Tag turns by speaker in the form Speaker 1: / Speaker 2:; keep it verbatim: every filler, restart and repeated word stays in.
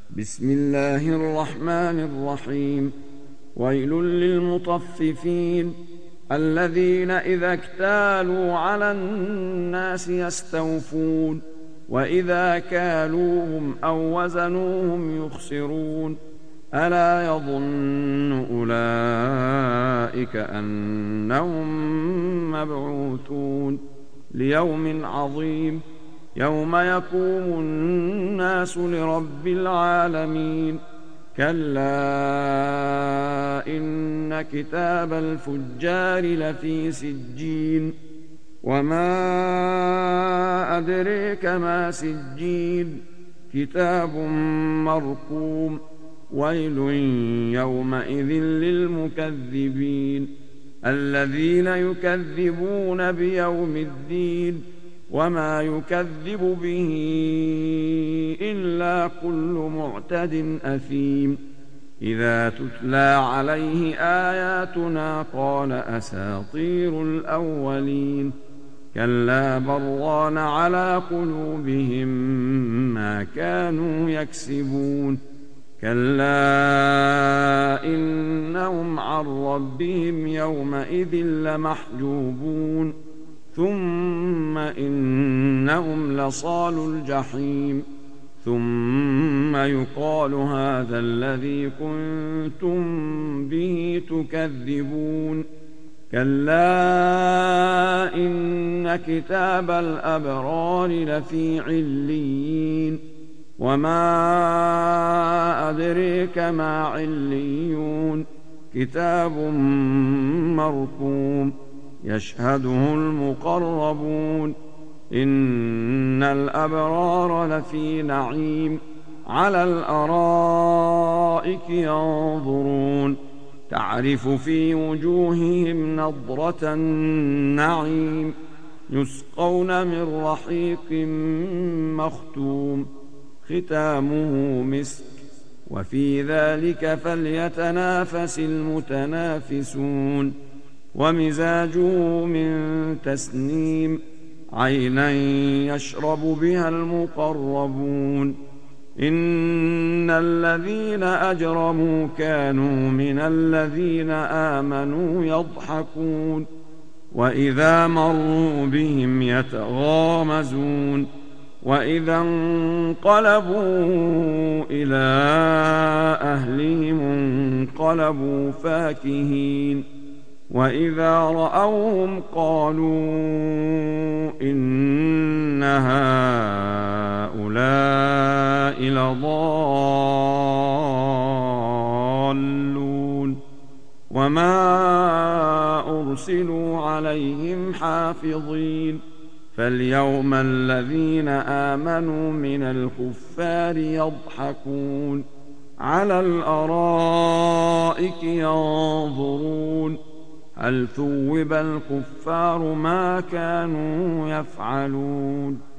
Speaker 1: بسم الله الرحمن الرحيم. ويل للمطففين الذين إذا اكتالوا على الناس يستوفون وإذا كالوهم أو وزنوهم يخسرون ألا يظن أولئك أنهم مبعوثون ليوم عظيم يوم يقوم الناس لرب العالمين. كلا إن كتاب الفجار لفي سجين وما أدريك ما سجين كتاب مرقوم ويل يومئذ للمكذبين الذين يكذبون بيوم الدين وما يكذب به إلا كل معتد أثيم إذا تتلى عليه آياتنا قال أساطير الأولين كلا بران على قلوبهم ما كانوا يكسبون كلا إنهم عن ربهم يومئذ لمحجوبون ثم إنهم لصالو الجحيم ثم يقال هذا الذي كنتم به تكذبون كلا إن كتاب الأبرار لفي عليين وما أدريك ما عليون كتاب مرقوم يشهده المقربون إن الأبرار لفي نعيم على الأرائك ينظرون تعرف في وجوههم نضرة النعيم يسقون من رحيق مختوم ختامه مسك وفي ذلك فليتنافس المتنافسون ومزاجه من تسنيم عينا يشرب بها المقربون إن الذين أجرموا كانوا من الذين آمنوا يضحكون وإذا مروا بهم يتغامزون وإذا انقلبوا إلى أهلهم انقلبوا فاكهين وإذا رأوهم قالوا إن هؤلاء لضالون وما أرسلوا عليهم حافظين فاليوم الذين آمنوا من الكفار يضحكون على الأرائك ينظرون هل ثوب الكفار ما كانوا يفعلون